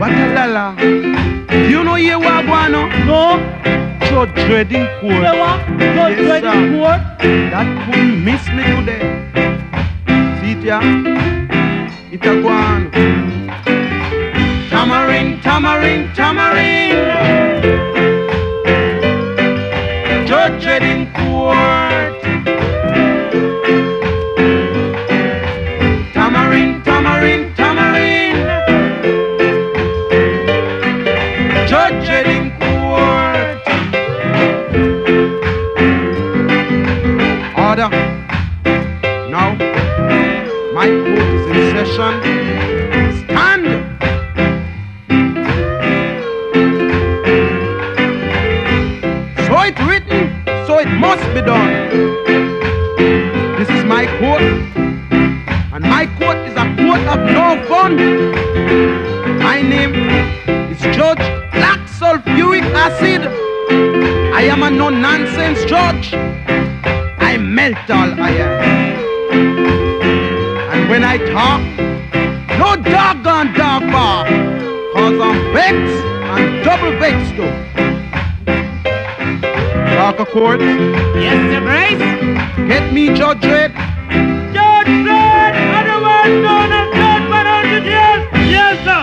Batalala. You know you are going No. Judge Dredd in court. Say what? Judge Dredd in court? That couldn't miss me today. See it, yeah? It a go on. Tamarind, tamarind, tamarind. Judge Dredd in court. Tamarind, tamarind, tamarind. Judge Dredd in court. Order. Now, my court is in session. Stand. So it's written, so it must be done. This is my court, and my court is a court of no fun. My name is Judge Black Sulfuric Acid. I am a no-nonsense judge. I melt all iron. And when I talk, no doggone dog bark, cause I'm vexed and double vexed too. Talk of court. Yes, Your Grace. Get me Judge Dredd. Judge Dredd, otherwise known as Judge 100 years. Yes, sir.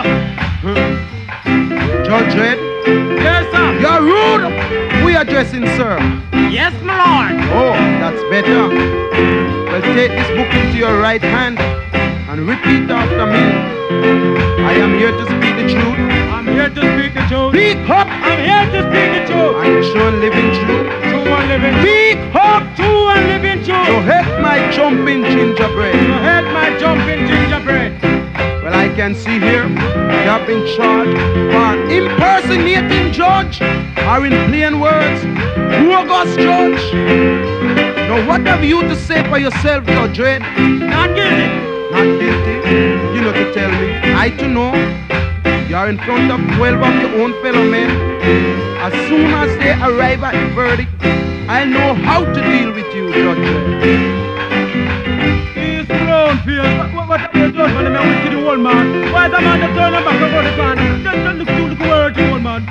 Judge Dredd, Yes, sir. you're rude. We are addressing, sir. Yes, my lord. Oh, that's better. Well, take this book into your right hand and repeat after me. I am here to speak the truth. I'm here to speak the truth. Speak up. I'm here to speak the truth. And the true and living truth. True and living. Speak up. True and living truth. So help my jumping gingerbread. To help my jumping gingerbread. Well, I can see here you have been charged for impersonating judge, or in plain words, bogus judge. Now, what have you to say for yourself, Judge Dredd? Not guilty. Not guilty? You know to tell me. I to know you are in front of 12 of your own fellow men. As soon as they arrive at the verdict, I know how to deal with you, Judge Dredd. He's blown, Pierce. What have you done when the man went to the old man? Why is the man that turn him back and go to the corner? Just look where the old man.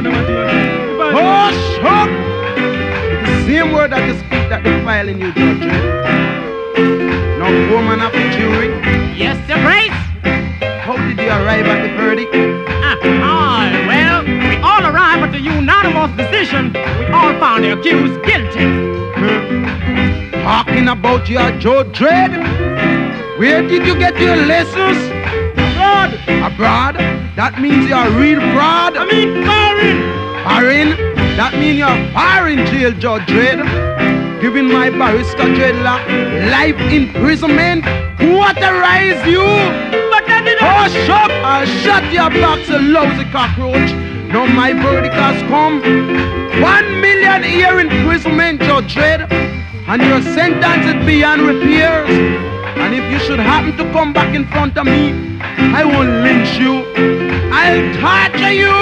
Hush up! It's the same word that you speak that they file in you, Judge Dredd. Now, woman of the jury, Yes, Your Grace. how did you arrive at the verdict? Well, we all arrived at a unanimous decision. We all found the accused guilty. Talking about your Judge Dredd? Where did you get your lessons? Abroad. Abroad? That means you're a real fraud. I mean, foreign. Foreign? That means you're foreign jail, Judge Dredd. Giving my barrister dreadlock life imprisonment. Who authorized you? But I didn't. Hush up! I'll shut your box, a lousy cockroach. Now my verdict has come. 1 million year imprisonment, Judge Dredd. And your sentence is beyond repairs. And if you should happen to come back in front of me, I won't lynch you. I'll torture you.